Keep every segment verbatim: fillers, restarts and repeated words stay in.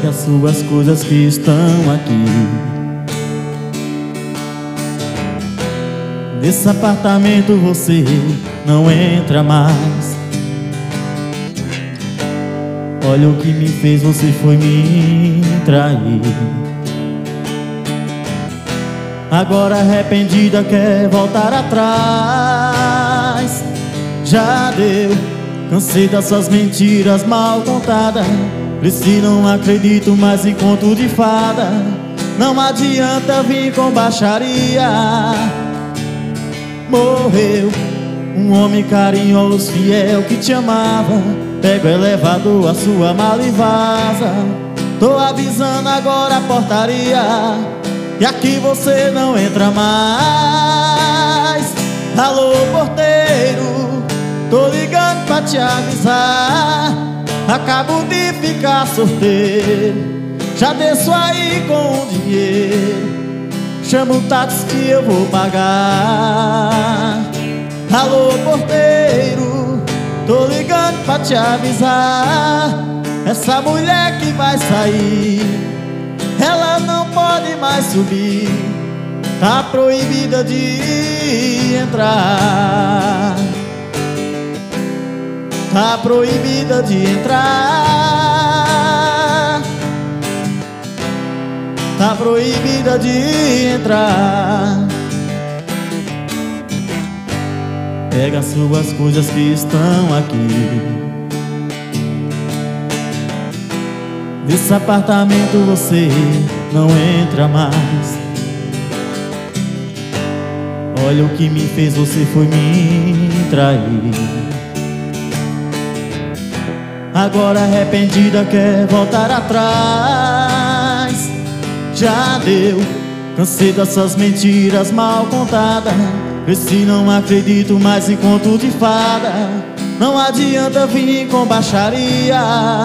Pegue as suas coisas que estão aqui. Nesse apartamento você não entra mais. Olha o que me fez, você foi me trair. Agora arrependida quer voltar atrás. Já deu, cansei dessas mentiras mal contadas. Preciso, não acredito mais em conto de fada. Não adianta vir com baixaria. Morreu um homem carinhoso, fiel, que te amava. Pega o elevador, a sua mala e vaza. Tô avisando agora a portaria, e aqui você não entra mais. Alô, porteiro, tô ligando pra te avisar. Acabo de ficar sorteiro, já desço aí com o dinheiro. Chama o táxi que eu vou pagar. Alô, porteiro, tô ligando pra te avisar. Essa mulher que vai sair, ela não pode mais subir. Tá proibida de entrar. Tá proibida de entrar. Tá proibida de entrar. Pega as suas coisas que estão aqui. Nesse apartamento você não entra mais. Olha o que me fez, você foi me trair. Agora arrependida quer voltar atrás. Já deu, cansei dessas mentiras mal contadas. Vê-se, não acredito mais em conto de fada. Não adianta vir com baixaria.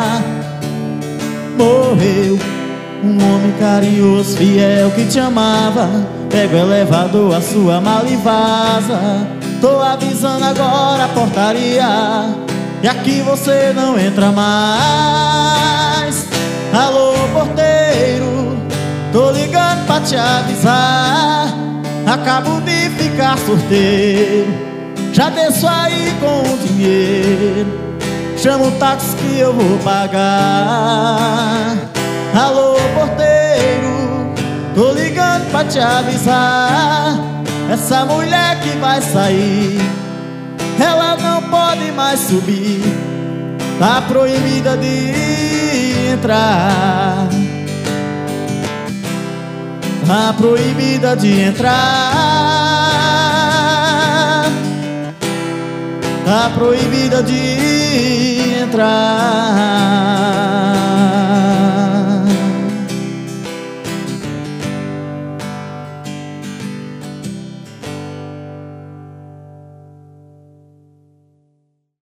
Morreu um homem carinhoso, fiel, que te amava. Pega o elevador, a sua mala e vaza. Tô avisando agora a portaria, e aqui você não entra mais. Alô, porteiro, tô ligando pra te avisar. Acabo de ficar sorteiro, já desço aí com o dinheiro. Chama o táxi que eu vou pagar. Alô, porteiro, tô ligando pra te avisar. Essa mulher que vai sair, ela não pode mais subir. Tá proibida de entrar. Tá proibida de entrar. Tá proibida de entrar.